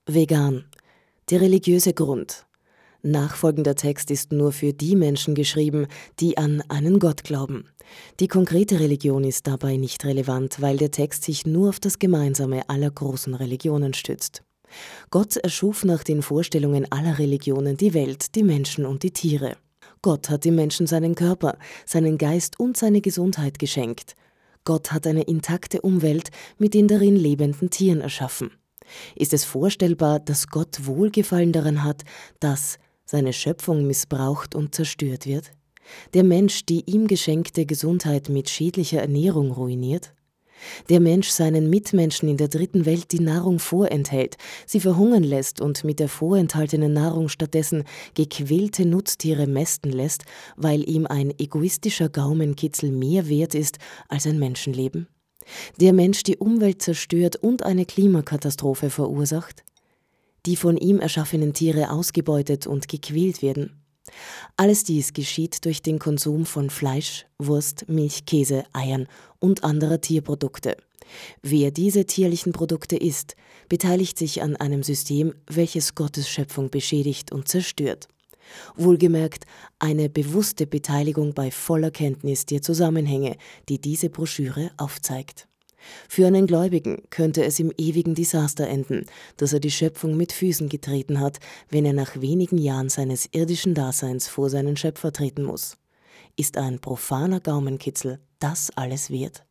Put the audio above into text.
Vegan. Der religiöse Grund. Nachfolgender Text ist nur für die Menschen geschrieben, die an einen Gott glauben. Die konkrete Religion ist dabei nicht relevant, weil der Text sich nur auf das Gemeinsame aller großen Religionen stützt. Gott erschuf nach den Vorstellungen aller Religionen die Welt, die Menschen und die Tiere. Gott hat dem Menschen seinen Körper, seinen Geist und seine Gesundheit geschenkt. Gott hat eine intakte Umwelt mit den darin lebenden Tieren erschaffen. Ist es vorstellbar, dass Gott Wohlgefallen daran hat, dass seine Schöpfung missbraucht und zerstört wird? Der Mensch die ihm geschenkte Gesundheit mit schädlicher Ernährung ruiniert? Der Mensch seinen Mitmenschen in der dritten Welt die Nahrung vorenthält, sie verhungern lässt und mit der vorenthaltenen Nahrung stattdessen gequälte Nutztiere mästen lässt, weil ihm ein egoistischer Gaumenkitzel mehr wert ist als ein Menschenleben? Der Mensch die Umwelt zerstört und eine Klimakatastrophe verursacht? Die von ihm erschaffenen Tiere ausgebeutet und gequält werden? Alles dies geschieht durch den Konsum von Fleisch, Wurst, Milch, Käse, Eiern und anderer Tierprodukte. Wer diese tierlichen Produkte isst, beteiligt sich an einem System, welches Gottes Schöpfung beschädigt und zerstört. Wohlgemerkt eine bewusste Beteiligung bei voller Kenntnis der Zusammenhänge, die diese Broschüre aufzeigt. Für einen Gläubigen könnte es im ewigen Desaster enden, dass er die Schöpfung mit Füßen getreten hat, wenn er nach wenigen Jahren seines irdischen Daseins vor seinen Schöpfer treten muss. Ist ein profaner Gaumenkitzel das alles wert?